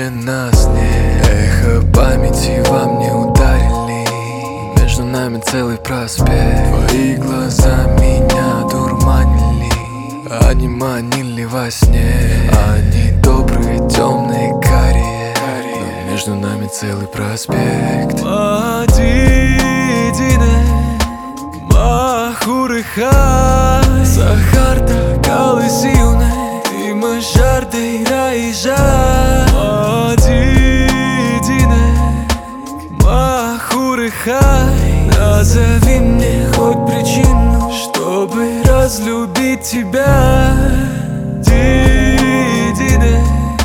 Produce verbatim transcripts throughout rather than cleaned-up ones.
больше нас нет. Эхо памяти во мне ударили. Между нами целый проспект. Твои глаза меня дурманили. Они манили во сне. Они добрые, темные, карие. Но между нами целый проспект. Махурыха Сахарта Калысиуне Ты мажардай раижа Мадидине Махурыха Назови мне хоть причину, чтобы разлюбить тебя. Дидине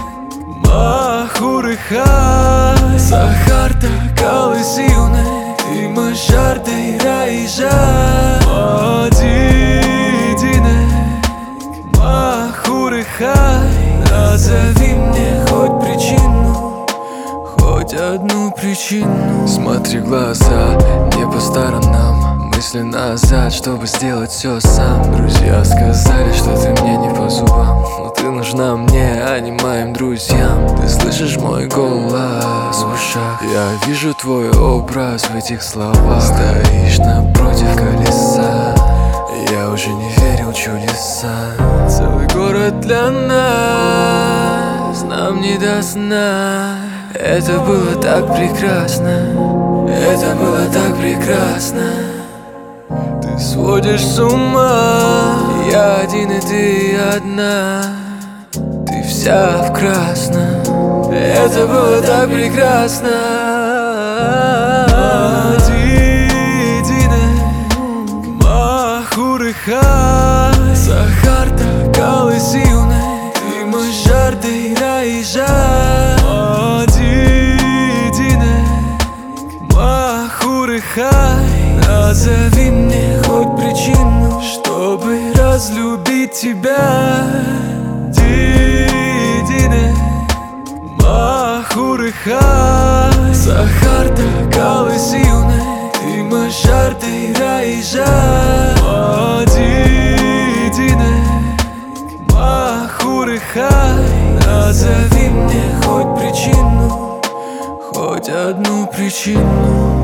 Махурыха Сахарта Калысиуне Ты мажардай раижа Мадидине Махурыха Назови мне хоть причину, хоть одну причину. Смотри в глаза, не по сторонам. Мысли назад, чтобы сделать все сам. Друзья сказали, что ты мне не по зубам, но ты нужна мне, а не моим друзьям. Ты слышишь мой голос в ушах. Я вижу твой образ в этих словах. Стоишь напротив колеса. Я уже не верил в чудеса. Целый город для нас, нам не до сна. Это было так прекрасно. Это было так прекрасно. Ты сводишь с ума. Я один и ты одна. Ты вся в красном. Это было так прекрасно. Махурыха Сахарта Калысиуне Ты мажардай раижа Мадидине Махурыха Назови мне хоть причину, чтобы разлюбить тебя. Дидине Махурыха Сахарта Калысиуне Ты мажардай раижа Мадидине Махурыха Назови мне хоть причину, хоть одну причину.